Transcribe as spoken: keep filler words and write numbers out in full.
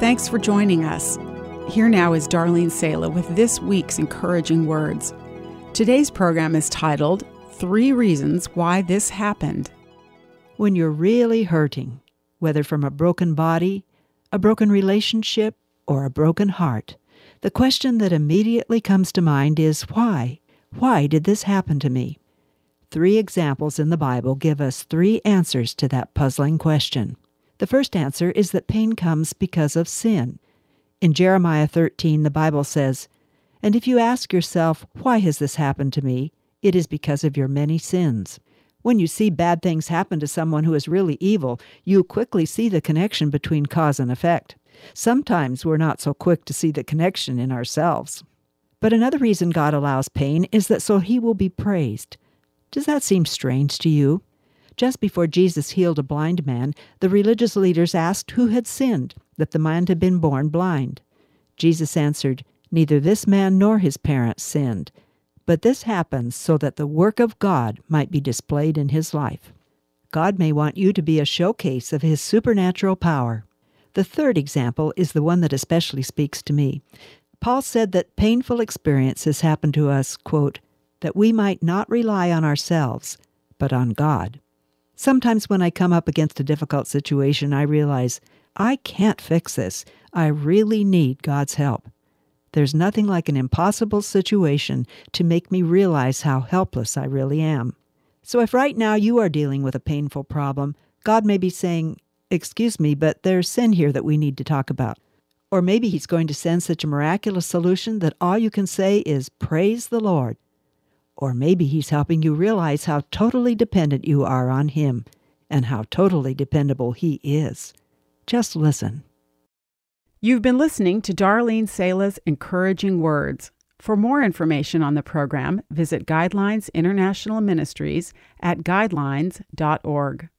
Thanks for joining us. Here now is Darlene Sala with this week's encouraging words. Today's program is titled, Three Reasons Why This Happened. When you're really hurting, whether from a broken body, a broken relationship, or a broken heart, the question that immediately comes to mind is why? Why did this happen to me? Three examples in the Bible give us three answers to that puzzling question. The first answer is that pain comes because of sin. In Jeremiah thirteen, the Bible says, "And if you ask yourself, why has this happened to me? It is because of your many sins." When you see bad things happen to someone who is really evil, you quickly see the connection between cause and effect. Sometimes we're not so quick to see the connection in ourselves. But another reason God allows pain is that so He will be praised. Does that seem strange to you? Just before Jesus healed a blind man, the religious leaders asked who had sinned, that the man had been born blind. Jesus answered, "Neither this man nor his parents sinned, but this happens so that the work of God might be displayed in his life." God may want you to be a showcase of His supernatural power. The third example is the one that especially speaks to me. Paul said that painful experiences happen to us, quote, that we might not rely on ourselves, but on God. Sometimes when I come up against a difficult situation, I realize I can't fix this. I really need God's help. There's nothing like an impossible situation to make me realize how helpless I really am. So if right now you are dealing with a painful problem, God may be saying, "Excuse me, but there's sin here that we need to talk about." Or maybe He's going to send such a miraculous solution that all you can say is, "Praise the Lord." Or maybe He's helping you realize how totally dependent you are on Him and how totally dependable He is. Just listen. You've been listening to Darlene Sala's Encouraging Words. For more information on the program, visit Guidelines International Ministries at guidelines dot org.